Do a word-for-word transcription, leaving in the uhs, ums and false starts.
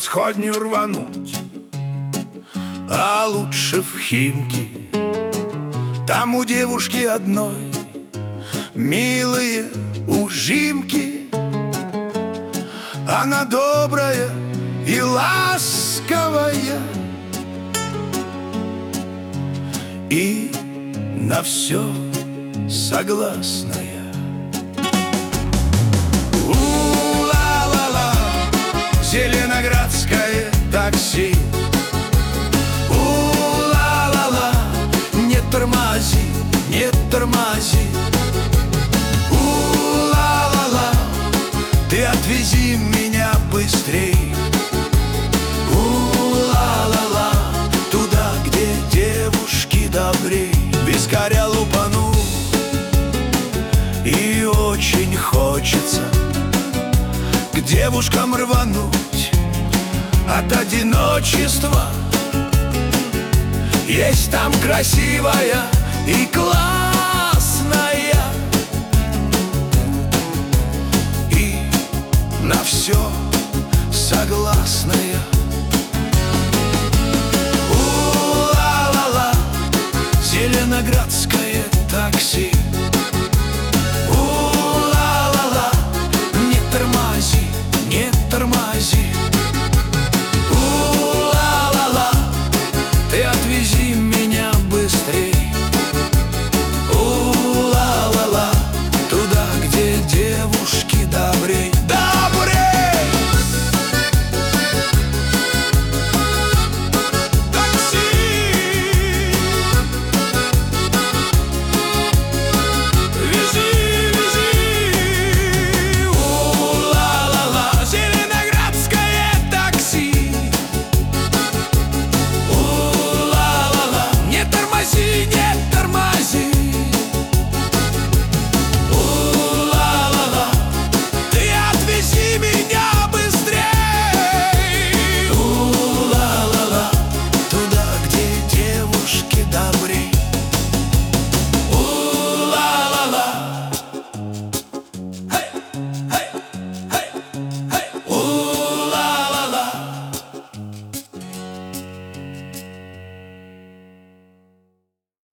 сходню рвануть, а лучше в Химки. Там у девушки одной милые ужимки. Она добрая и ласковая, и на все согласная. У-ла-ла-ла, зеленоградское такси. У-ла-ла-ла, не тормози, не тормози. У-ла-ла-ла, ты отвези меня быстрей. У-ла-ла-ла, туда, где девушки добрей. Вискаря лупану, и очень хочется к девушкам рвануть от одиночества. Есть там красивая и классная, и на все согласная. У-ла-ла-ла, зеленоградское такси.